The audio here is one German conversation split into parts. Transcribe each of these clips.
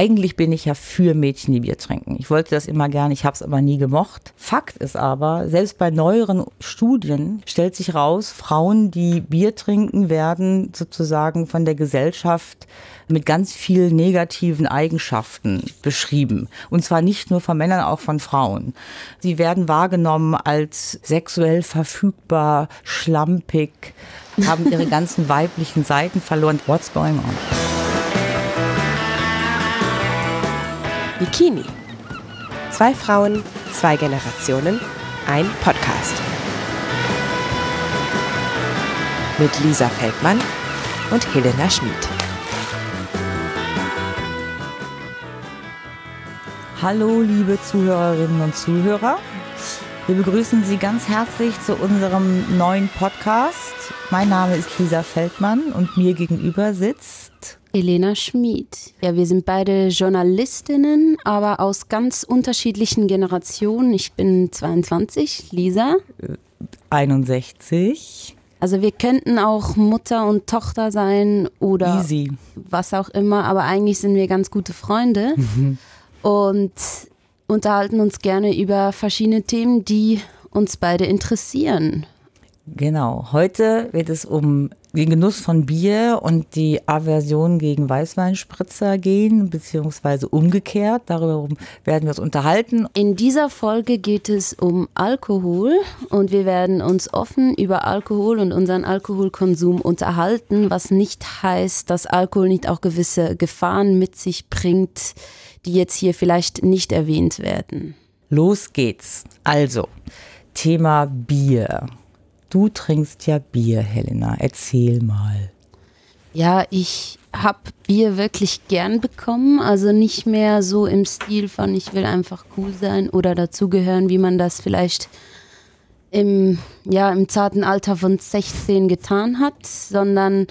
Eigentlich bin ich ja für Mädchen, die Bier trinken. Ich wollte das immer gerne, ich habe es aber nie gemocht. Fakt ist aber, selbst bei neueren Studien stellt sich raus, Frauen, die Bier trinken, werden sozusagen von der Gesellschaft mit ganz vielen negativen Eigenschaften beschrieben. Und zwar nicht nur von Männern, auch von Frauen. Sie werden wahrgenommen als sexuell verfügbar, schlampig, haben ihre ganzen weiblichen Seiten verloren. What's going on? Bikini. 2 Frauen, 2 Generationen, ein Podcast. Mit Lisa Feldmann und Helena Schmid. Hallo, liebe Zuhörerinnen und Zuhörer. Wir begrüßen Sie ganz herzlich zu unserem neuen Podcast. Mein Name ist Lisa Feldmann und mir gegenüber sitzt Helena Schmid. Ja, wir sind beide Journalistinnen, aber aus ganz unterschiedlichen Generationen. Ich bin 22, Lisa 61. Also wir könnten auch Mutter und Tochter sein oder Easy. Was auch immer, aber eigentlich sind wir ganz gute Freunde und unterhalten uns gerne über verschiedene Themen, die uns beide interessieren. Genau, heute wird es um den Genuss von Bier und die Aversion gegen Weißweinspritzer gehen, beziehungsweise umgekehrt. Darüber werden wir uns unterhalten. In dieser Folge geht es um Alkohol und wir werden uns offen über Alkohol und unseren Alkoholkonsum unterhalten, was nicht heißt, dass Alkohol nicht auch gewisse Gefahren mit sich bringt, die jetzt hier vielleicht nicht erwähnt werden. Los geht's. Also, Thema Bier. Du trinkst ja Bier, Helena. Erzähl mal. Ja, ich habe Bier wirklich gern bekommen. Also nicht mehr so im Stil von ich will einfach cool sein oder dazugehören, wie man das vielleicht im zarten Alter von 16 getan hat, sondern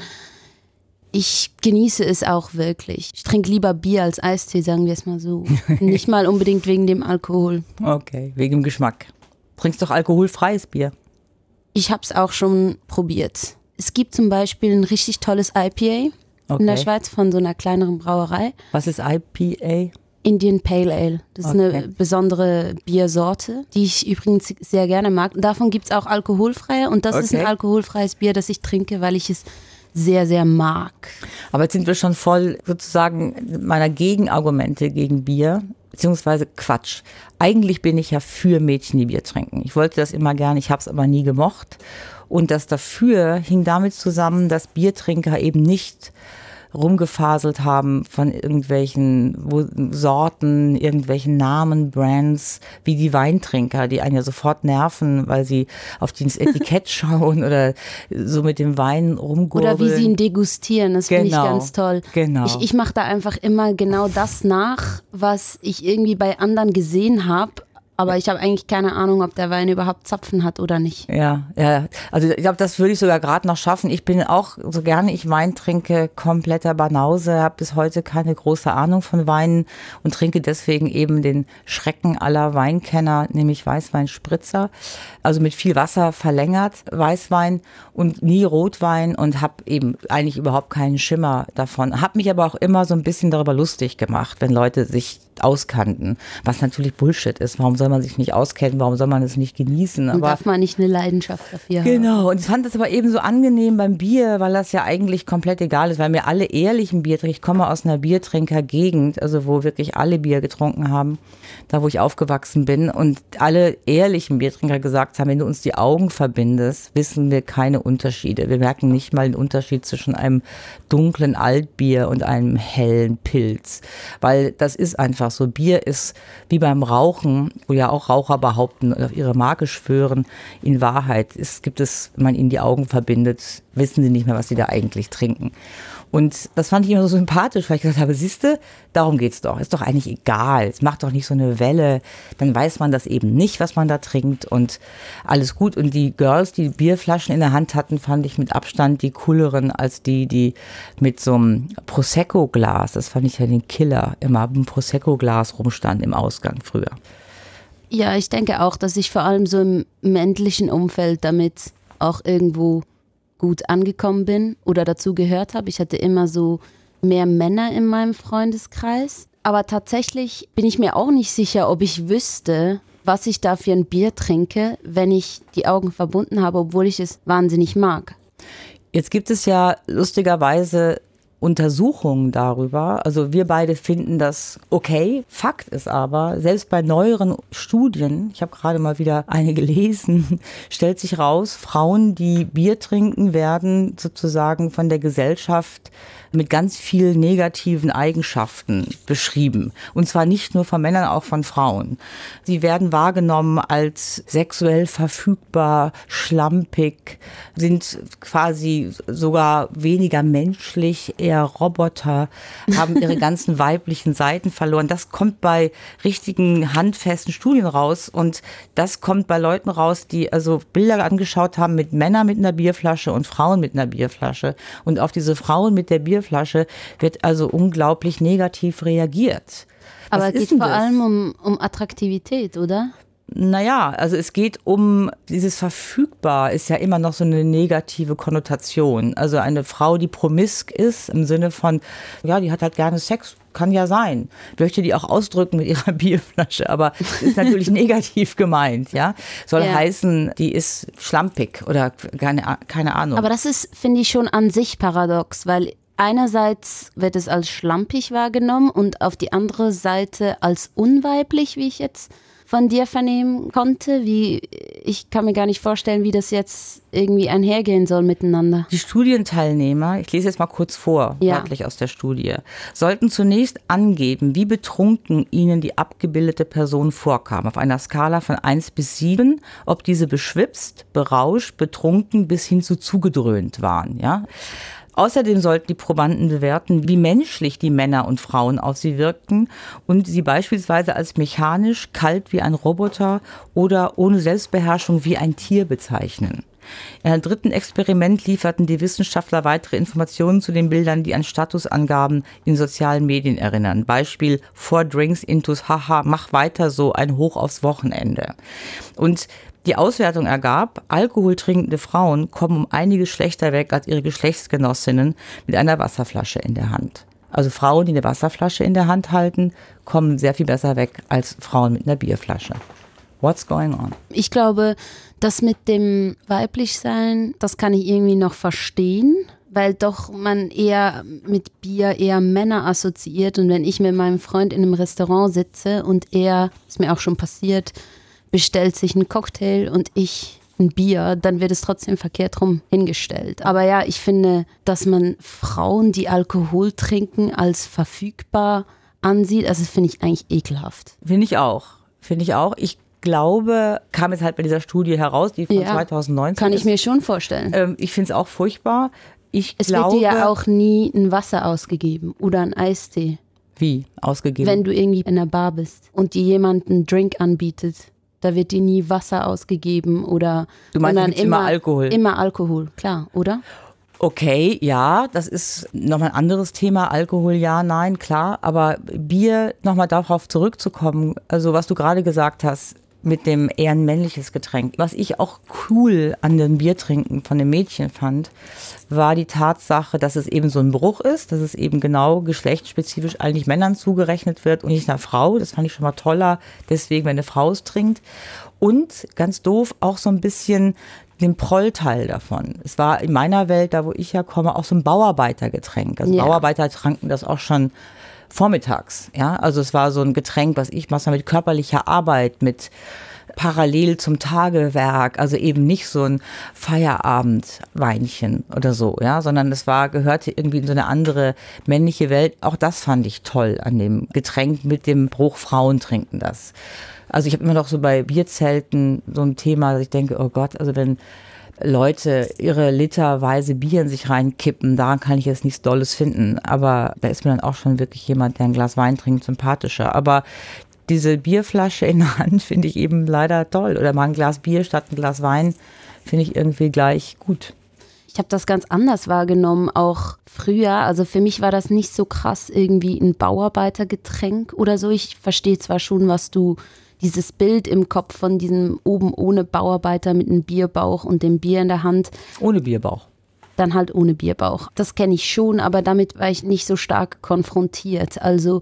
ich genieße es auch wirklich. Ich trinke lieber Bier als Eistee, sagen wir es mal so. Nicht mal unbedingt wegen dem Alkohol. Okay, wegen dem Geschmack. Trinkst doch alkoholfreies Bier. Ich habe es auch schon probiert. Es gibt zum Beispiel ein richtig tolles IPA in der Schweiz von so einer kleineren Brauerei. Was ist IPA? Indian Pale Ale. Das ist eine besondere Biersorte, die ich übrigens sehr gerne mag. Davon gibt es auch alkoholfreie und das ist ein alkoholfreies Bier, das ich trinke, weil ich es sehr, sehr mag. Aber jetzt sind wir schon voll sozusagen meiner Gegenargumente gegen Bier. Beziehungsweise Quatsch. Eigentlich bin ich ja für Mädchen, die Bier trinken. Ich wollte das immer gerne, ich habe es aber nie gemocht. Und das dafür hing damit zusammen, dass Biertrinker eben nicht rumgefaselt haben von irgendwelchen Sorten, irgendwelchen Namen, Brands, wie die Weintrinker, die einen ja sofort nerven, weil sie auf das Etikett schauen oder so mit dem Wein rumgurgeln. Oder wie sie ihn degustieren, das finde ich ganz toll. Genau. Ich mache da einfach immer genau das nach, was ich irgendwie bei anderen gesehen habe. Aber ich habe eigentlich keine Ahnung, ob der Wein überhaupt Zapfen hat oder nicht. Ja. Also ich glaube, das würde ich sogar gerade noch schaffen. Ich bin auch, so gerne ich Wein trinke, kompletter Banause, habe bis heute keine große Ahnung von Weinen und trinke deswegen eben den Schrecken aller Weinkenner, nämlich Weißweinspritzer. Also mit viel Wasser verlängert Weißwein und nie Rotwein und habe eben eigentlich überhaupt keinen Schimmer davon. Habe mich aber auch immer so ein bisschen darüber lustig gemacht, wenn Leute sich auskannten, was natürlich Bullshit ist. Warum soll man sich nicht auskennen? Warum soll man es nicht genießen? Und darf man nicht eine Leidenschaft dafür haben? Genau. Und ich fand das aber eben so angenehm beim Bier, weil das ja eigentlich komplett egal ist, weil mir alle ehrlichen Bier trinken, ich komme aus einer Biertrinkergegend, also wo wirklich alle Bier getrunken haben, da wo ich aufgewachsen bin und alle ehrlichen Biertrinker gesagt haben, wenn du uns die Augen verbindest, wissen wir keine Unterschiede. Wir merken nicht mal den Unterschied zwischen einem dunklen Altbier und einem hellen Pilz, weil das ist einfach so. Bier ist wie beim Rauchen, wo ja auch Raucher behaupten und auf ihre Marke schwören, in Wahrheit gibt es, wenn man ihnen die Augen verbindet, wissen sie nicht mehr, was sie da eigentlich trinken. Und das fand ich immer so sympathisch, weil ich gesagt habe, siehste, darum geht's doch. Ist doch eigentlich egal. Es macht doch nicht so eine Welle. Dann weiß man das eben nicht, was man da trinkt und alles gut. Und die Girls, die Bierflaschen in der Hand hatten, fand ich mit Abstand die cooleren als die mit so einem Prosecco-Glas, das fand ich ja den Killer, immer ein Prosecco-Glas rumstanden im Ausgang früher. Ja, ich denke auch, dass ich vor allem so im männlichen Umfeld damit auch irgendwo gut angekommen bin oder dazu gehört habe. Ich hatte immer so mehr Männer in meinem Freundeskreis. Aber tatsächlich bin ich mir auch nicht sicher, ob ich wüsste, was ich da für ein Bier trinke, wenn ich die Augen verbunden habe, obwohl ich es wahnsinnig mag. Jetzt gibt es ja lustigerweise Untersuchungen darüber. Also wir beide finden das okay. Fakt ist aber, selbst bei neueren Studien, ich habe gerade mal wieder eine gelesen, stellt sich raus, Frauen, die Bier trinken, werden sozusagen von der Gesellschaft mit ganz vielen negativen Eigenschaften beschrieben. Und zwar nicht nur von Männern, auch von Frauen. Sie werden wahrgenommen als sexuell verfügbar, schlampig, sind quasi sogar weniger menschlich, eher Roboter, haben ihre ganzen weiblichen Seiten verloren. Das kommt bei richtigen, handfesten Studien raus. Und das kommt bei Leuten raus, die also Bilder angeschaut haben mit Männern mit einer Bierflasche und Frauen mit einer Bierflasche. Und auf diese Frauen mit der Bierflasche wird also unglaublich negativ reagiert. Aber es geht vor allem um Attraktivität, oder? Naja, also es geht um dieses verfügbar, ist ja immer noch so eine negative Konnotation. Also eine Frau, die promisk ist, im Sinne von, ja, die hat halt gerne Sex, kann ja sein. Ich möchte die auch ausdrücken mit ihrer Bierflasche, aber es ist natürlich negativ gemeint, ja. Soll heißen, die ist schlampig oder keine Ahnung. Aber das ist, finde ich, schon an sich paradox, weil einerseits wird es als schlampig wahrgenommen und auf die andere Seite als unweiblich, wie ich jetzt von dir vernehmen konnte. Ich kann mir gar nicht vorstellen, wie das jetzt irgendwie einhergehen soll miteinander. Die Studienteilnehmer, ich lese jetzt mal kurz vor, wörtlich aus der Studie, sollten zunächst angeben, wie betrunken ihnen die abgebildete Person vorkam. Auf einer Skala von 1 bis 7, ob diese beschwipst, berauscht, betrunken bis hin zu zugedröhnt waren, ja. Außerdem sollten die Probanden bewerten, wie menschlich die Männer und Frauen auf sie wirkten und sie beispielsweise als mechanisch, kalt wie ein Roboter oder ohne Selbstbeherrschung wie ein Tier bezeichnen. In einem dritten Experiment lieferten die Wissenschaftler weitere Informationen zu den Bildern, die an Statusangaben in sozialen Medien erinnern. Beispiel 4 Drinks intus Haha, mach weiter so, ein Hoch aufs Wochenende. Und die Auswertung ergab, alkoholtrinkende Frauen kommen um einiges schlechter weg als ihre Geschlechtsgenossinnen mit einer Wasserflasche in der Hand. Also Frauen, die eine Wasserflasche in der Hand halten, kommen sehr viel besser weg als Frauen mit einer Bierflasche. What's going on? Ich glaube, das mit dem Weiblichsein, das kann ich irgendwie noch verstehen, weil doch man eher mit Bier eher Männer assoziiert. Und wenn ich mit meinem Freund in einem Restaurant sitze und er, ist mir auch schon passiert, bestellt sich einen Cocktail und ich ein Bier, dann wird es trotzdem verkehrt rum hingestellt. Aber ja, ich finde, dass man Frauen, die Alkohol trinken, als verfügbar ansieht, also das finde ich eigentlich ekelhaft. Finde ich auch. Ich glaube, kam jetzt halt bei dieser Studie heraus, die von 2019 kann ich mir schon vorstellen. Ich finde es auch furchtbar. Es wird dir ja auch nie ein Wasser ausgegeben oder ein Eistee. Wie ausgegeben? Wenn du irgendwie in einer Bar bist und dir jemand einen Drink anbietet, da wird dir nie Wasser ausgegeben oder... Du meinst immer Alkohol? Immer Alkohol, klar, oder? Okay, ja, das ist nochmal ein anderes Thema. Alkohol, ja, nein, klar. Aber Bier, nochmal darauf zurückzukommen, also was du gerade gesagt hast, mit dem eher ein männliches Getränk. Was ich auch cool an dem Biertrinken von den Mädchen fand, war die Tatsache, dass es eben so ein Bruch ist, dass es eben genau geschlechtsspezifisch eigentlich Männern zugerechnet wird und nicht einer Frau. Das fand ich schon mal toller, deswegen, wenn eine Frau es trinkt. Und, ganz doof, auch so ein bisschen den Prollteil davon. Es war in meiner Welt, da wo ich herkomme, auch so ein Bauarbeitergetränk. Also Bauarbeiter tranken das auch schon vormittags, ja, also es war so ein Getränk, was ich mache mit körperlicher Arbeit, mit parallel zum Tagewerk, also eben nicht so ein Feierabendweinchen oder so, ja, sondern es gehörte irgendwie in so eine andere männliche Welt. Auch das fand ich toll an dem Getränk mit dem Bruch, Frauen trinken das. Also ich habe immer noch so bei Bierzelten so ein Thema, dass ich denke, oh Gott, also wenn Leute ihre literweise Bier in sich reinkippen, daran kann ich jetzt nichts Dolles finden. Aber da ist mir dann auch schon wirklich jemand, der ein Glas Wein trinkt, sympathischer. Aber diese Bierflasche in der Hand finde ich eben leider toll. Oder mal ein Glas Bier statt ein Glas Wein finde ich irgendwie gleich gut. Ich habe das ganz anders wahrgenommen, auch früher. Also für mich war das nicht so krass irgendwie ein Bauarbeitergetränk oder so. Ich verstehe zwar schon, was du... Dieses Bild im Kopf von diesem oben ohne Bauarbeiter mit einem Bierbauch und dem Bier in der Hand. Ohne Bierbauch. Dann halt ohne Bierbauch. Das kenne ich schon, aber damit war ich nicht so stark konfrontiert. Also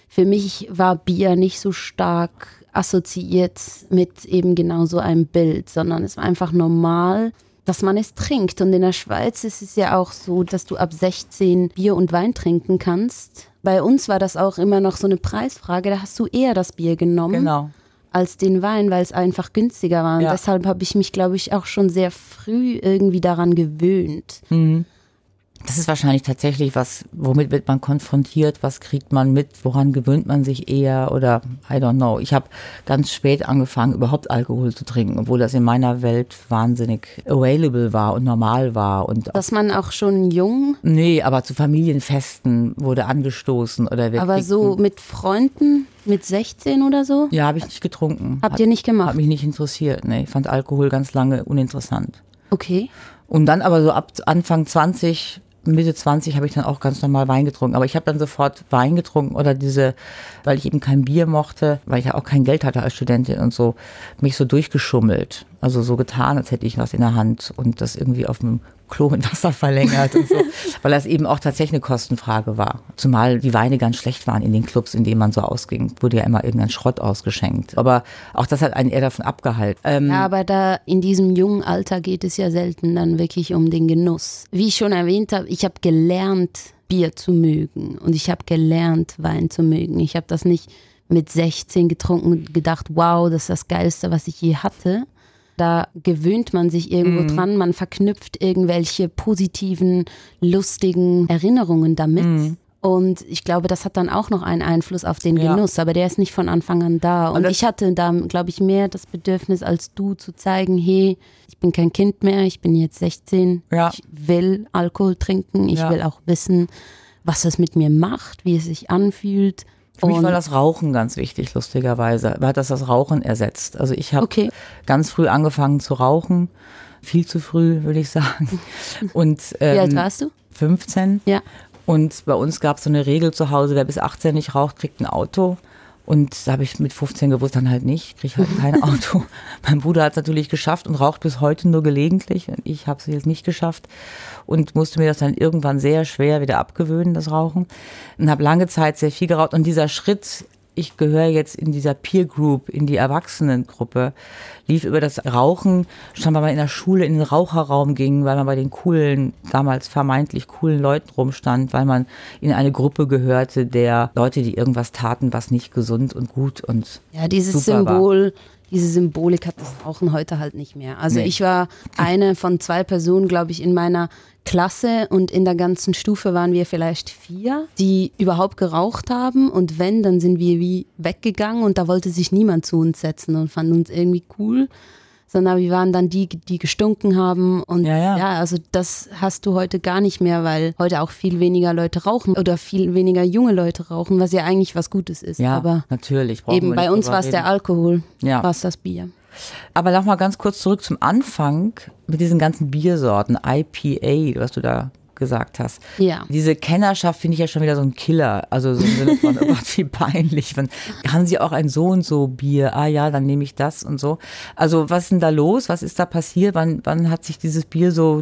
für mich war Bier nicht so stark assoziiert mit eben genau so einem Bild, sondern es war einfach normal, dass man es trinkt. Und in der Schweiz ist es ja auch so, dass du ab 16 Bier und Wein trinken kannst. Bei uns war das auch immer noch so eine Preisfrage, da hast du eher das Bier genommen als den Wein, weil es einfach günstiger war. Und deshalb habe ich mich, glaube ich, auch schon sehr früh irgendwie daran gewöhnt. Mhm. Das ist wahrscheinlich tatsächlich was, womit wird man konfrontiert, was kriegt man mit, woran gewöhnt man sich eher oder I don't know. Ich habe ganz spät angefangen, überhaupt Alkohol zu trinken, obwohl das in meiner Welt wahnsinnig available war und normal war. Und dass man auch schon jung? Nee, aber zu Familienfesten wurde angestoßen oder wir aber so mit Freunden? Mit 16 oder so? Ja, habe ich nicht getrunken. Habt ihr nicht gemacht? Hat mich nicht interessiert, nee. Ich fand Alkohol ganz lange uninteressant. Okay. Und dann aber so ab Anfang 20, Mitte 20 habe ich dann auch ganz normal Wein getrunken. Aber ich habe dann sofort Wein getrunken oder weil ich eben kein Bier mochte, weil ich ja auch kein Geld hatte als Studentin und so, mich so durchgeschummelt. Also so getan, als hätte ich was in der Hand und das irgendwie auf dem Klo mit Wasser verlängert und so. Weil das eben auch tatsächlich eine Kostenfrage war. Zumal die Weine ganz schlecht waren in den Clubs, in denen man so ausging. Wurde ja immer irgendein Schrott ausgeschenkt. Aber auch das hat einen eher davon abgehalten. Ja, aber da in diesem jungen Alter geht es ja selten dann wirklich um den Genuss. Wie ich schon erwähnt habe, ich habe gelernt, Bier zu mögen. Und ich habe gelernt, Wein zu mögen. Ich habe das nicht mit 16 getrunken und gedacht, wow, das ist das Geilste, was ich je hatte. Da gewöhnt man sich irgendwo dran, man verknüpft irgendwelche positiven, lustigen Erinnerungen damit. Und ich glaube, das hat dann auch noch einen Einfluss auf den Genuss, aber der ist nicht von Anfang an da. Und ich hatte da, glaube ich, mehr das Bedürfnis als du zu zeigen, hey, ich bin kein Kind mehr, ich bin jetzt 16, ich will Alkohol trinken, ich will auch wissen, was es mit mir macht, wie es sich anfühlt. Für mich war das Rauchen ganz wichtig, lustigerweise. Hat das Rauchen ersetzt. Also ich habe ganz früh angefangen zu rauchen. Viel zu früh, würde ich sagen. Und, wie alt warst du? 15. Ja. Und bei uns gab es so eine Regel zu Hause, wer bis 18 nicht raucht, kriegt ein Auto. Und da habe ich mit 15 gewusst, dann halt nicht, kriege halt kein Auto. Mein Bruder hat es natürlich geschafft und raucht bis heute nur gelegentlich. Und ich habe es jetzt nicht geschafft und musste mir das dann irgendwann sehr schwer wieder abgewöhnen, das Rauchen. Und habe lange Zeit sehr viel geraucht. Und dieser Schritt, ich gehöre jetzt in dieser Peer Group, in die Erwachsenengruppe, lief über das Rauchen, schon weil man in der Schule in den Raucherraum ging, weil man bei den coolen, damals vermeintlich coolen Leuten rumstand, weil man in eine Gruppe gehörte der Leute, die irgendwas taten, was nicht gesund und gut und dieses super Symbol, diese Symbolik hat das Rauchen heute halt nicht mehr. Also ich war eine von 2 Personen, glaube ich, in meiner Klasse und in der ganzen Stufe waren wir vielleicht 4, die überhaupt geraucht haben und wenn, dann sind wir wie weggegangen und da wollte sich niemand zu uns setzen und fand uns irgendwie cool, sondern wir waren dann die gestunken haben und also das hast du heute gar nicht mehr, weil heute auch viel weniger Leute rauchen oder viel weniger junge Leute rauchen, was ja eigentlich was Gutes ist. Ja, aber natürlich. Eben bei uns war es der Alkohol, war es das Bier. Aber noch mal ganz kurz zurück zum Anfang mit diesen ganzen Biersorten, IPA, was du da gesagt hast. Ja. Diese Kennerschaft finde ich ja schon wieder so ein Killer. Also so im Sinne von, oh Gott, wie peinlich. Haben Sie auch ein so und so Bier? Ah ja, dann nehme ich das und so. Also was ist denn da los? Was ist da passiert? Wann hat sich dieses Bier so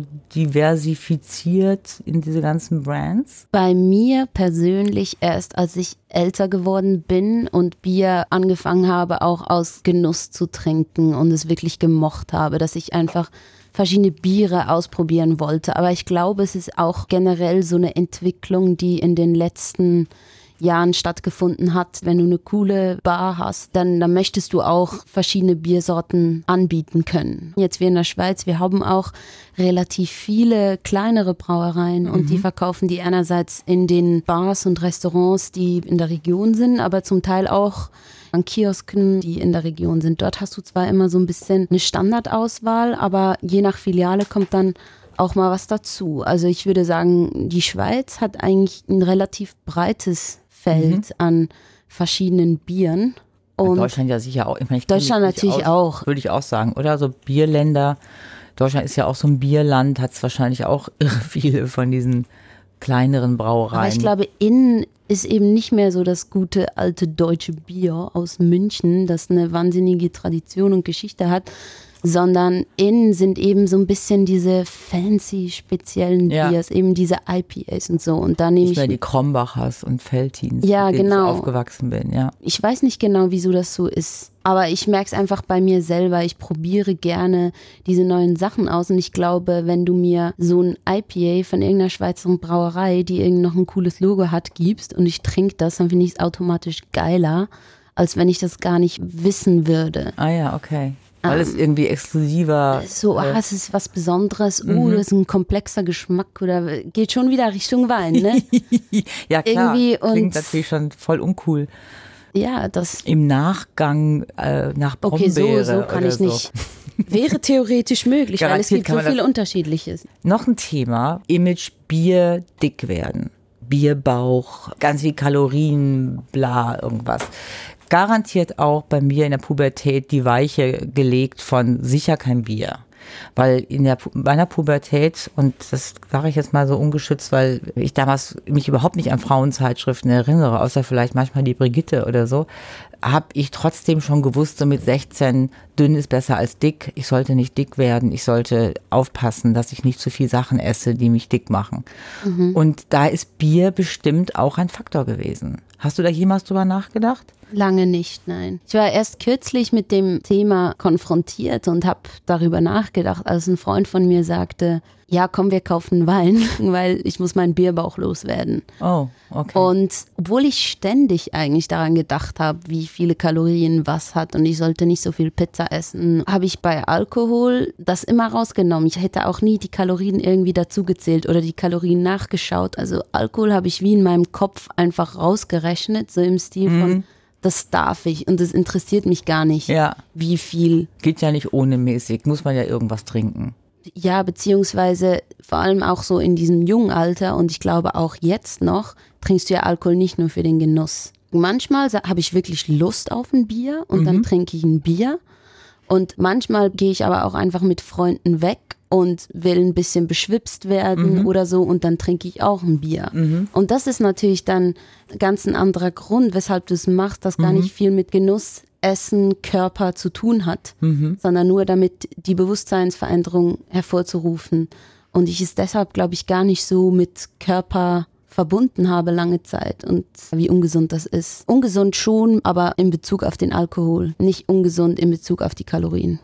diversifiziert in diese ganzen Brands? Bei mir persönlich erst, als ich älter geworden bin und Bier angefangen habe, auch aus Genuss zu trinken und es wirklich gemocht habe, dass ich einfach verschiedene Biere ausprobieren wollte. Aber ich glaube, es ist auch generell so eine Entwicklung, die in den letzten Jahren stattgefunden hat. Wenn du eine coole Bar hast, dann möchtest du auch verschiedene Biersorten anbieten können. Jetzt wir in der Schweiz, wir haben auch relativ viele kleinere Brauereien und die verkaufen die einerseits in den Bars und Restaurants, die in der Region sind, aber zum Teil auch an Kiosken, die in der Region sind. Dort hast du zwar immer so ein bisschen eine Standardauswahl, aber je nach Filiale kommt dann auch mal was dazu. Also ich würde sagen, die Schweiz hat eigentlich ein relativ breites Feld an verschiedenen Bieren. Und Deutschland ja sicher auch. Ich meine, Deutschland natürlich auch. Würde ich auch sagen, oder? So Bierländer. Deutschland ist ja auch so ein Bierland, hat es wahrscheinlich auch irre viele von diesen kleineren Brauereien. Aber ich glaube, innen ist eben nicht mehr so das gute alte deutsche Bier aus München, das eine wahnsinnige Tradition und Geschichte hat, sondern innen sind eben so ein bisschen diese fancy, speziellen Biers, eben diese IPAs und so. Und da nehme ich die Krombachers und Veltins, ja, mit denen genau. ich aufgewachsen bin. Ja. Ich weiß nicht genau, wieso das so ist, aber ich merke es einfach bei mir selber. Ich probiere gerne diese neuen Sachen aus und ich glaube, wenn du mir so ein IPA von irgendeiner Schweizer Brauerei, die irgend noch ein cooles Logo hat, gibst und ich trinke das, dann finde ich es automatisch geiler, als wenn ich das gar nicht wissen würde. Ah ja, okay. Weil es irgendwie exklusiver. So, es ist was Besonderes, das ist ein komplexer Geschmack oder geht schon wieder Richtung Wein, ne? Ja, klar. Irgendwie klingt natürlich schon voll uncool. Ja, das. Im Nachgang nach Brombeere. Okay, so kann ich nicht. Wäre theoretisch möglich, weil es gibt so viel Unterschiedliches. Noch ein Thema, Image, Bier, dick werden. Bierbauch, ganz viel Kalorien, bla, irgendwas. Garantiert auch bei mir in der Pubertät die Weiche gelegt von sicher kein Bier. Weil in meiner Pubertät, und das sage ich jetzt mal so ungeschützt, weil ich damals mich überhaupt nicht an Frauenzeitschriften erinnere, außer vielleicht manchmal die Brigitte oder so, habe ich trotzdem schon gewusst, so mit 16, dünn ist besser als dick. Ich sollte nicht dick werden. Ich sollte aufpassen, dass ich nicht zu viel Sachen esse, die mich dick machen. Und da ist Bier bestimmt auch ein Faktor gewesen. Hast du da jemals drüber nachgedacht? Lange nicht, nein. Ich war erst kürzlich mit dem Thema konfrontiert und habe darüber nachgedacht, als ein Freund von mir sagte, ja komm, wir kaufen Wein, weil ich muss meinen Bierbauch loswerden. Oh, okay. Und obwohl ich ständig eigentlich daran gedacht habe, wie viele Kalorien was hat und ich sollte nicht so viel Pizza essen, habe ich bei Alkohol das immer rausgenommen. Ich hätte auch nie die Kalorien irgendwie dazugezählt oder die Kalorien nachgeschaut. Also Alkohol habe ich wie in meinem Kopf einfach rausgerechnet, so im Stil von das darf ich und das interessiert mich gar nicht, wie viel. Geht ja nicht ohne mäßig, muss man ja irgendwas trinken. Ja, beziehungsweise vor allem auch so in diesem jungen Alter und ich glaube auch jetzt noch, trinkst du ja Alkohol nicht nur für den Genuss. Manchmal habe ich wirklich Lust auf ein Bier und dann trinke ich ein Bier und manchmal gehe ich aber auch einfach mit Freunden weg und will ein bisschen beschwipst werden oder so und dann trinke ich auch ein Bier. Und das ist natürlich dann ganz ein anderer Grund, weshalb du es machst, das gar nicht viel mit Genuss, Essen, Körper zu tun hat, sondern nur damit die Bewusstseinsveränderung hervorzurufen. Und ich es deshalb, glaube ich, gar nicht so mit Körper verbunden habe lange Zeit und wie ungesund das ist. Ungesund schon, aber in Bezug auf den Alkohol, nicht ungesund in Bezug auf die Kalorien.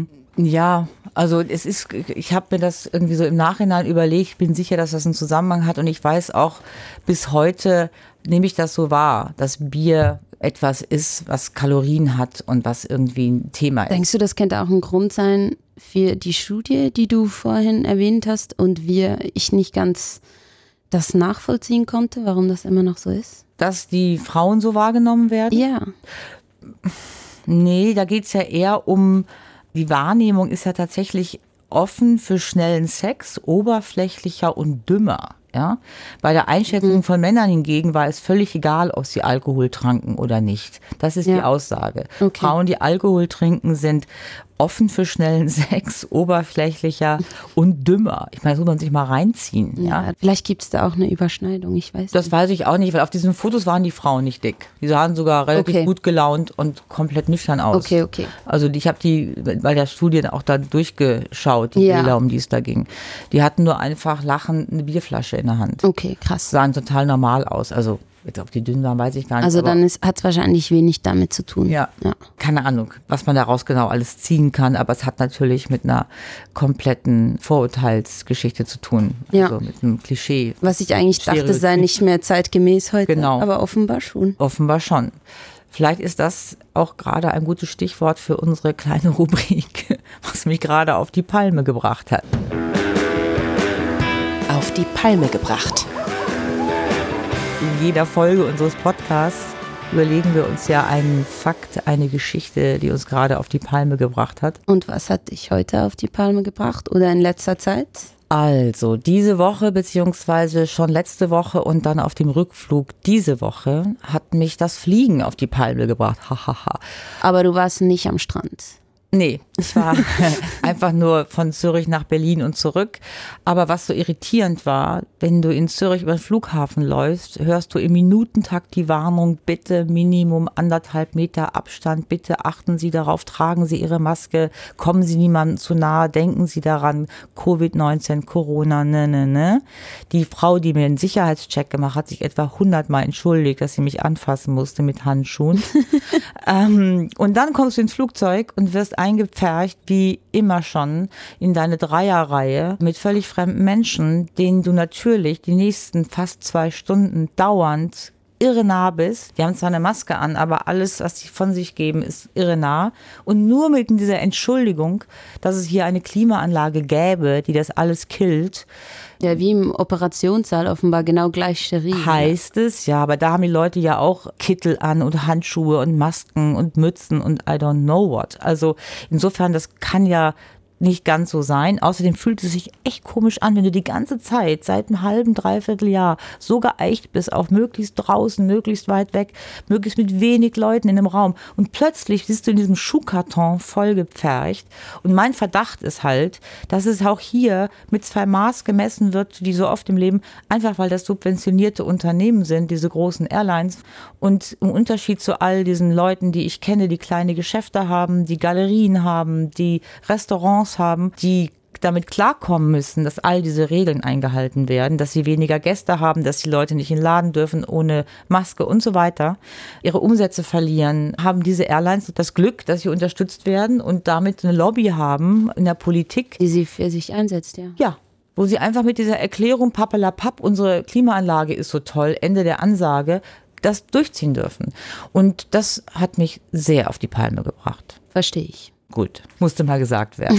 Ja, also ich habe mir das irgendwie so im Nachhinein überlegt, ich bin sicher, dass das einen Zusammenhang hat und ich weiß auch, bis heute nehme ich das so wahr, dass Bier etwas ist, was Kalorien hat und was irgendwie ein Thema ist. Denkst du, das könnte auch ein Grund sein für die Studie, die du vorhin erwähnt hast und ich nicht ganz das nachvollziehen konnte, warum das immer noch so ist? Dass die Frauen so wahrgenommen werden? Ja. Nee, da geht's ja eher um, die Wahrnehmung ist ja tatsächlich offen für schnellen Sex, oberflächlicher und dümmer. Ja? Bei der Einschätzung von Männern hingegen war es völlig egal, ob sie Alkohol tranken oder nicht. Das ist die Aussage. Okay. Frauen, die Alkohol trinken, sind offen für schnellen Sex, oberflächlicher und dümmer. Ich meine, das muss man sich mal reinziehen. Ja, vielleicht gibt es da auch eine Überschneidung, ich weiß nicht. Das weiß ich auch nicht, weil auf diesen Fotos waren die Frauen nicht dick. Die sahen sogar relativ gut gelaunt und komplett nüchtern aus. Okay. Also ich habe die bei der Studie auch da durchgeschaut, die Bilder, um die es da ging. Die hatten nur einfach lachend eine Bierflasche in der Hand. Okay, krass. Sahen total normal aus, also jetzt, ob die dünn waren, weiß ich gar nicht. Also dann hat es wahrscheinlich wenig damit zu tun. Ja, keine Ahnung, was man daraus genau alles ziehen kann, aber es hat natürlich mit einer kompletten Vorurteilsgeschichte zu tun. Also mit einem Klischee. Was ich eigentlich dachte, sei nicht mehr zeitgemäß heute, aber offenbar schon. Offenbar schon. Vielleicht ist das auch gerade ein gutes Stichwort für unsere kleine Rubrik, was mich gerade auf die Palme gebracht hat. Auf die Palme gebracht. In jeder Folge unseres Podcasts überlegen wir uns ja einen Fakt, eine Geschichte, die uns gerade auf die Palme gebracht hat. Und was hat dich heute auf die Palme gebracht oder in letzter Zeit? Also, diese Woche beziehungsweise schon letzte Woche und dann auf dem Rückflug diese Woche hat mich das Fliegen auf die Palme gebracht. Hahaha. Aber du warst nicht am Strand. Nee, Ich war einfach nur von Zürich nach Berlin und zurück. Aber was so irritierend war, wenn du in Zürich über den Flughafen läufst, hörst du im Minutentakt die Warnung, bitte Minimum 1,5 Meter Abstand, bitte achten Sie darauf, tragen Sie Ihre Maske, kommen Sie niemandem zu nahe, denken Sie daran, Covid-19, Corona, ne. Die Frau, die mir einen Sicherheitscheck gemacht hat, sich etwa 100-mal entschuldigt, dass sie mich anfassen musste mit Handschuhen. Und dann kommst du ins Flugzeug und wirst eingepfercht, wie immer schon, in deine Dreierreihe mit völlig fremden Menschen, denen du natürlich die nächsten fast 2 Stunden dauernd irre nah bist. Die haben zwar eine Maske an, aber alles, was sie von sich geben, ist irre nah. Und nur mit dieser Entschuldigung, dass es hier eine Klimaanlage gäbe, die das alles killt. Ja, wie im Operationssaal offenbar genau gleich steril. Heißt es, ja, aber da haben die Leute ja auch Kittel an und Handschuhe und Masken und Mützen und I don't know what. Also insofern, das kann ja nicht ganz so sein. Außerdem fühlt es sich echt komisch an, wenn du die ganze Zeit, seit einem halben, dreiviertel Jahr, so geeicht bist auf möglichst draußen, möglichst weit weg, möglichst mit wenig Leuten in einem Raum. Und plötzlich bist du in diesem Schuhkarton vollgepfercht. Und mein Verdacht ist halt, dass es auch hier mit 2 Maß gemessen wird, wie so oft im Leben, einfach weil das subventionierte Unternehmen sind, diese großen Airlines. Und im Unterschied zu all diesen Leuten, die ich kenne, die kleine Geschäfte haben, die Galerien haben, die Restaurants haben, die damit klarkommen müssen, dass all diese Regeln eingehalten werden, dass sie weniger Gäste haben, dass die Leute nicht in den Laden dürfen ohne Maske und so weiter, ihre Umsätze verlieren, haben diese Airlines das Glück, dass sie unterstützt werden und damit eine Lobby haben in der Politik. Die sie für sich einsetzt, ja. Ja, wo sie einfach mit dieser Erklärung, pappelapapp, unsere Klimaanlage ist so toll, Ende der Ansage, das durchziehen dürfen. Und das hat mich sehr auf die Palme gebracht. Verstehe ich. Gut, musste mal gesagt werden.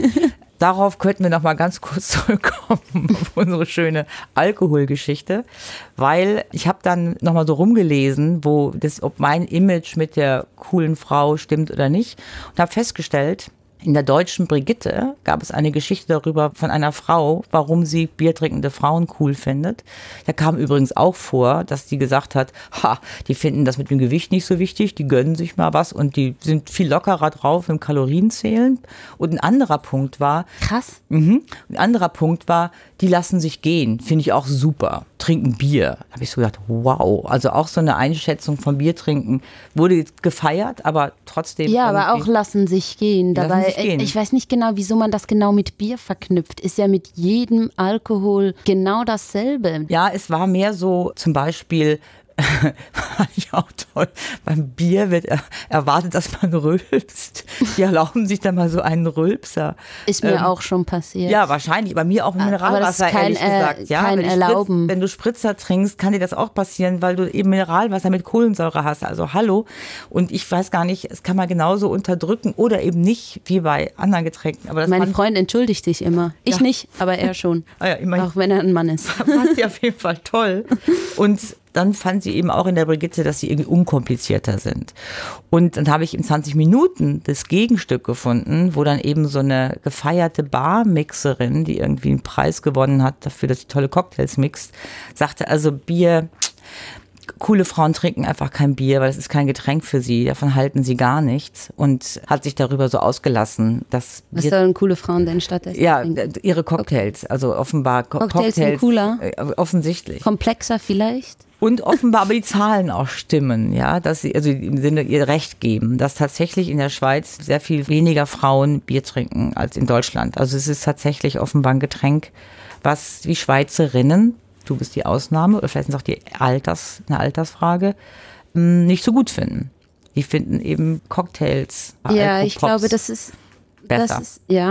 Darauf könnten wir noch mal ganz kurz zurückkommen auf unsere schöne Alkoholgeschichte, weil ich habe dann noch mal so rumgelesen, ob mein Image mit der coolen Frau stimmt oder nicht, und habe festgestellt, in der deutschen Brigitte gab es eine Geschichte darüber von einer Frau, warum sie biertrinkende Frauen cool findet. Da kam übrigens auch vor, dass die gesagt hat, die finden das mit dem Gewicht nicht so wichtig, die gönnen sich mal was und die sind viel lockerer drauf im Kalorienzählen. Und ein anderer Punkt war, krass. Ein anderer Punkt war, die lassen sich gehen, finde ich auch super. Trinken Bier. Da habe ich so gedacht, wow. Also auch so eine Einschätzung von Bier trinken wurde gefeiert, aber trotzdem. Ja, aber auch lassen sich gehen. Dabei, ich weiß nicht genau, wieso man das genau mit Bier verknüpft. Ist ja mit jedem Alkohol genau dasselbe. Ja, es war mehr so zum Beispiel, fand ich auch toll. Beim Bier wird erwartet, dass man rülpst. Die erlauben sich dann mal so einen Rülpser. Ist mir auch schon passiert. Ja, wahrscheinlich. Bei mir auch im Mineralwasser, ehrlich gesagt. Ja, kein Erlauben. Wenn du Spritzer trinkst, kann dir das auch passieren, weil du eben Mineralwasser mit Kohlensäure hast. Also hallo. Und ich weiß gar nicht, es kann man genauso unterdrücken oder eben nicht, wie bei anderen Getränken. Aber das mein Freund entschuldigt sich immer. Ich nicht, aber er schon. Ja, immerhin. Auch wenn er ein Mann ist. Fand sie auf jeden Fall toll. Und dann fand sie eben auch in der Brigitte, dass sie irgendwie unkomplizierter sind. Und dann habe ich in 20 Minuten das Gegenstück gefunden, wo dann eben so eine gefeierte Barmixerin, die irgendwie einen Preis gewonnen hat dafür, dass sie tolle Cocktails mixt, sagte, also Bier, coole Frauen trinken einfach kein Bier, weil es ist kein Getränk für sie, davon halten sie gar nichts, und hat sich darüber so ausgelassen, dass was sollen coole Frauen denn stattdessen trinken? Ihre Cocktails, also offenbar Cocktails sind cooler, offensichtlich. Komplexer vielleicht. Und offenbar aber die Zahlen auch stimmen, ja, dass sie, also im Sinne ihr Recht geben, dass tatsächlich in der Schweiz sehr viel weniger Frauen Bier trinken als in Deutschland. Also es ist tatsächlich offenbar ein Getränk, was die Schweizerinnen, du bist die Ausnahme, oder vielleicht ist es auch eine Altersfrage, nicht so gut finden. Die finden eben Cocktails, ja, ich glaube, das ist besser.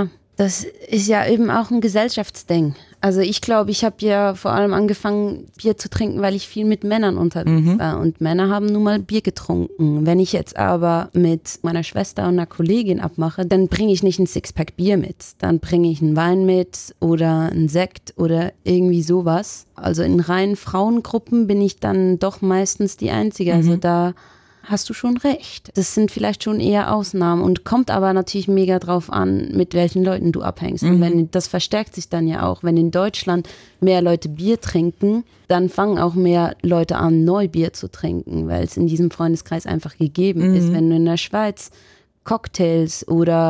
Das ist ja eben auch ein Gesellschaftsding. Also ich glaube, ich habe ja vor allem angefangen, Bier zu trinken, weil ich viel mit Männern unterwegs war. Und Männer haben nun mal Bier getrunken. Wenn ich jetzt aber mit meiner Schwester und einer Kollegin abmache, dann bringe ich nicht ein Sixpack Bier mit. Dann bringe ich einen Wein mit oder einen Sekt oder irgendwie sowas. Also in reinen Frauengruppen bin ich dann doch meistens die Einzige. Also da hast du schon recht. Das sind vielleicht schon eher Ausnahmen und kommt aber natürlich mega drauf an, mit welchen Leuten du abhängst. Und das verstärkt sich dann ja auch. Wenn in Deutschland mehr Leute Bier trinken, dann fangen auch mehr Leute an, neu Bier zu trinken, weil es in diesem Freundeskreis einfach gegeben ist. Wenn du in der Schweiz Cocktails oder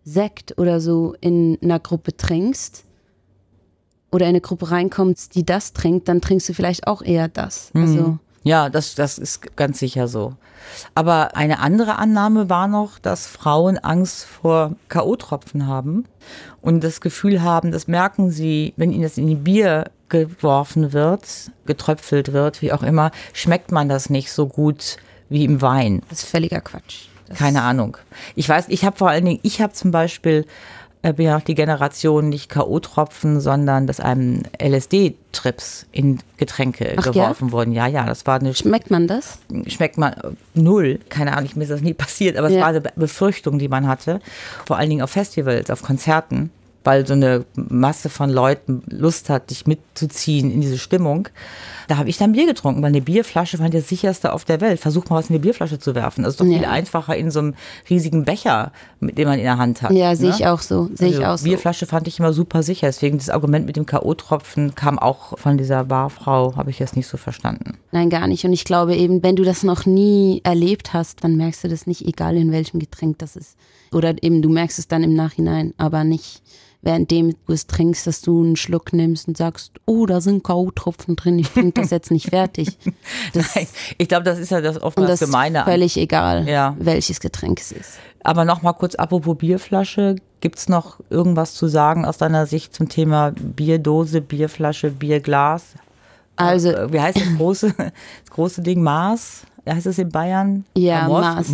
Sekt oder so in einer Gruppe trinkst oder in eine Gruppe reinkommst, die das trinkt, dann trinkst du vielleicht auch eher das. Also Ja, das ist ganz sicher so. Aber eine andere Annahme war noch, dass Frauen Angst vor K.O.-Tropfen haben und das Gefühl haben, das merken sie, wenn ihnen das in die Bier geworfen wird, getröpfelt wird, wie auch immer, schmeckt man das nicht so gut wie im Wein. das ist völliger Quatsch. Keine Ahnung. Ich weiß, ich habe zum Beispiel, bin ja noch die Generation nicht K.O.-Tropfen, sondern dass einem LSD-Trips in Getränke geworfen wurden. Ja, das war eine... Schmeckt man das? Schmeckt man null. Keine Ahnung, mir ist das nie passiert, aber es war eine Befürchtung, die man hatte. Vor allen Dingen auf Festivals, auf Konzerten, weil so eine Masse von Leuten Lust hat, dich mitzuziehen in diese Stimmung. Da habe ich dann Bier getrunken, weil eine Bierflasche war das sicherste auf der Welt. Versuch mal was in eine Bierflasche zu werfen. Das ist doch viel einfacher in so einem riesigen Becher, mit dem man in der Hand hat. Ja, sehe ich auch so. Bierflasche fand ich immer super sicher. Deswegen das Argument mit dem K.O.-Tropfen kam auch von dieser Barfrau, habe ich jetzt nicht so verstanden. Nein, gar nicht. Und ich glaube eben, wenn du das noch nie erlebt hast, dann merkst du das nicht, egal in welchem Getränk das ist. Oder eben du merkst es dann im Nachhinein, aber nicht währenddem du es trinkst, dass du einen Schluck nimmst und sagst, oh, da sind K.O.-Tropfen drin, ich trinke das jetzt nicht fertig. Nein, ich glaube, das ist ja das oft das Gemeine. Ist völlig egal, welches Getränk es ist. Aber noch mal kurz, apropos Bierflasche, gibt es noch irgendwas zu sagen aus deiner Sicht zum Thema Bierdose, Bierflasche, Bierglas? Also, wie heißt das große Ding? Maß? Heißt das in Bayern? Ja,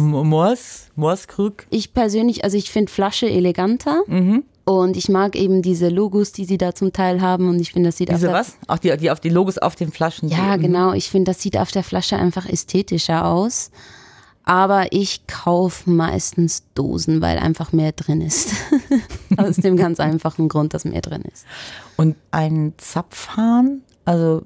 Maß. Morskrug. Ich persönlich, also ich finde Flasche eleganter. Und ich mag eben diese Logos, die sie da zum Teil haben. Und ich finde, das sieht diese was? Auch die Logos auf den Flaschen. Ja, genau. Ich finde, das sieht auf der Flasche einfach ästhetischer aus. Aber ich kaufe meistens Dosen, weil einfach mehr drin ist. Aus dem ganz einfachen Grund, dass mehr drin ist. Und ein Zapfhahn? Also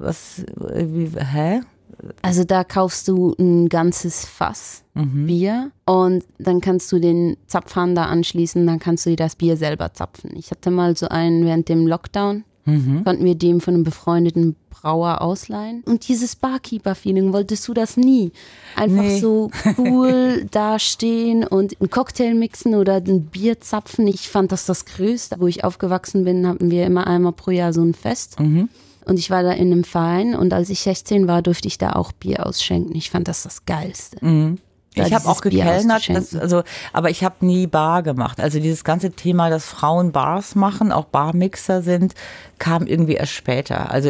hä? Also da kaufst du ein ganzes Fass Bier und dann kannst du den Zapfhahn da anschließen, dann kannst du dir das Bier selber zapfen. Ich hatte mal so einen während dem Lockdown, konnten wir dem von einem befreundeten Brauer ausleihen. Und dieses Barkeeper-Feeling, wolltest du das nie? Einfach so cool dastehen und einen Cocktail mixen oder ein Bier zapfen. Ich fand das Größte. Wo ich aufgewachsen bin, hatten wir immer einmal pro Jahr so ein Fest. Und ich war da in einem Verein und als ich 16 war, durfte ich da auch Bier ausschenken. Ich fand das Geilste. Ich habe auch gekellnert, aber ich habe nie Bar gemacht. Also dieses ganze Thema, dass Frauen Bars machen, auch Barmixer sind, kam irgendwie erst später. Also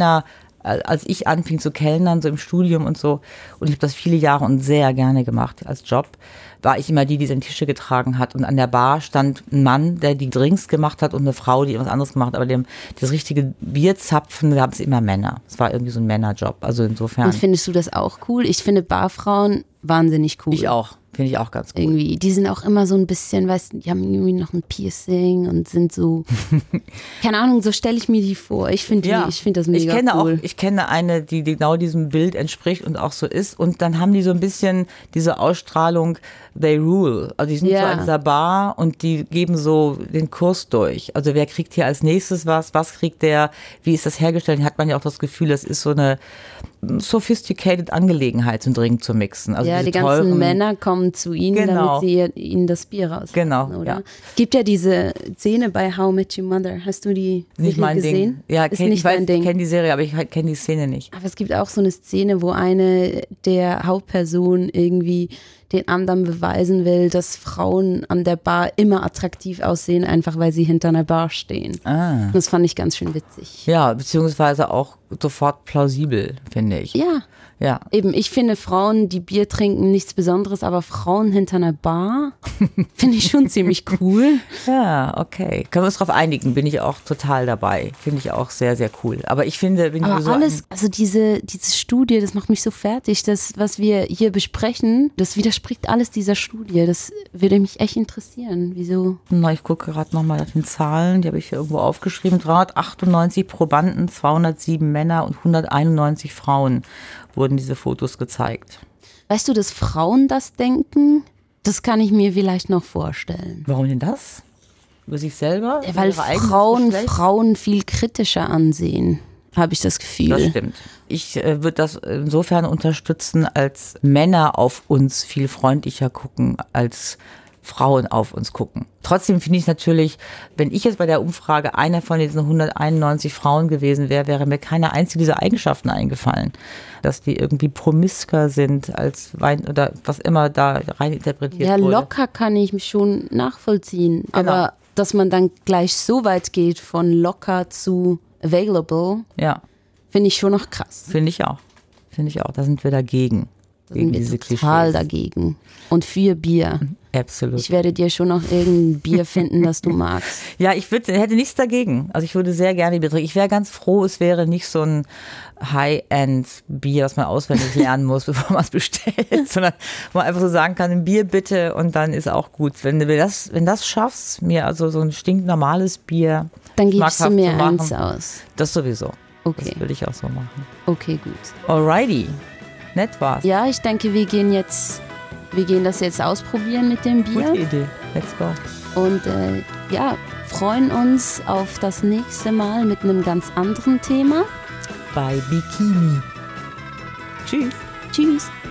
als ich anfing zu kellnern, so im Studium und so, und ich habe das viele Jahre und sehr gerne gemacht als Job, war ich immer die den Tische getragen hat. Und an der Bar stand ein Mann, der die Drinks gemacht hat und eine Frau, die was anderes gemacht hat. Aber das richtige Bierzapfen, da haben es immer Männer. Es war irgendwie so ein Männerjob. Also insofern. Und findest du das auch cool? Ich finde Barfrauen wahnsinnig cool. Ich auch. Finde ich auch ganz gut. Irgendwie, die sind auch immer so ein bisschen, weißt du, die haben irgendwie noch ein Piercing und sind so, keine Ahnung, so stelle ich mir die vor. Ich finde das mega cool. Ich kenne eine, die genau diesem Bild entspricht und auch so ist. Und dann haben die so ein bisschen diese Ausstrahlung, they rule. Also die sind so an dieser Bar und die geben so den Kurs durch. Also wer kriegt hier als nächstes was kriegt der, wie ist das hergestellt? Dann hat man ja auch das Gefühl, das ist so eine sophisticated Angelegenheit, so einen Drink zu mixen. Also die ganzen Männer kommen zu ihnen, damit sie ihnen das Bier rausholen. Genau, oder? ja. Es gibt ja diese Szene bei How I Met Your Mother. Hast du die nicht mein gesehen? Ding. Ja, ich kenne die Serie, aber ich kenne die Szene nicht. Aber es gibt auch so eine Szene, wo eine der Hauptpersonen irgendwie den anderen beweisen will, dass Frauen an der Bar immer attraktiv aussehen, einfach weil sie hinter einer Bar stehen. Das fand ich ganz schön witzig. Ja, beziehungsweise auch sofort plausibel, finde ich. Ja. Eben, ich finde Frauen, die Bier trinken, nichts Besonderes, aber Frauen hinter einer Bar finde ich schon ziemlich cool. Ja, okay. Können wir uns darauf einigen, bin ich auch total dabei. Finde ich auch sehr, sehr cool. Aber ich finde, diese Studie, das macht mich so fertig. Das, was wir hier besprechen, das widerspricht alles dieser Studie. Das würde mich echt interessieren. Wieso? Ich gucke gerade nochmal nach den Zahlen, die habe ich hier irgendwo aufgeschrieben. 398 Probanden, 207 Männer und 191 Frauen wurden diese Fotos gezeigt. Weißt du, dass Frauen das denken? Das kann ich mir vielleicht noch vorstellen. Warum denn das? Über sich selber? Ja, weil Frauen viel kritischer ansehen, habe ich das Gefühl. Das stimmt. Ich würde das insofern unterstützen, als Männer auf uns viel freundlicher gucken als Frauen auf uns gucken. Trotzdem finde ich natürlich, wenn ich jetzt bei der Umfrage einer von diesen 191 Frauen gewesen wäre, wäre mir keine einzige dieser Eigenschaften eingefallen. Dass die irgendwie promisker sind als Wein oder was immer da rein interpretiert wurde. Ja, locker kann ich mich schon nachvollziehen. Genau. Aber dass man dann gleich so weit geht von locker zu available, Ja, finde ich schon noch krass. finde ich auch. Da sind wir dagegen. Da sind wir total dagegen. Und für Bier. Absolut. Ich werde dir schon noch irgendein Bier finden, das du magst. Ja, hätte nichts dagegen. Also ich würde sehr gerne Bier trinken. Ich wäre ganz froh, es wäre nicht so ein High-End-Bier, das man auswendig lernen muss, bevor man es bestellt, sondern wo man einfach so sagen kann, ein Bier bitte und dann ist auch gut. Wenn du das schaffst, mir also so ein stinknormales Bier dann gibst du mir machen, eins aus. Das sowieso. Okay. Das will ich auch so machen. Okay, gut. Alrighty. Nett war's. Ja, ich denke, wir gehen das jetzt ausprobieren mit dem Bier. Gute Idee. Let's go. Und freuen uns auf das nächste Mal mit einem ganz anderen Thema. Bei Bikini. Tschüss. Tschüss.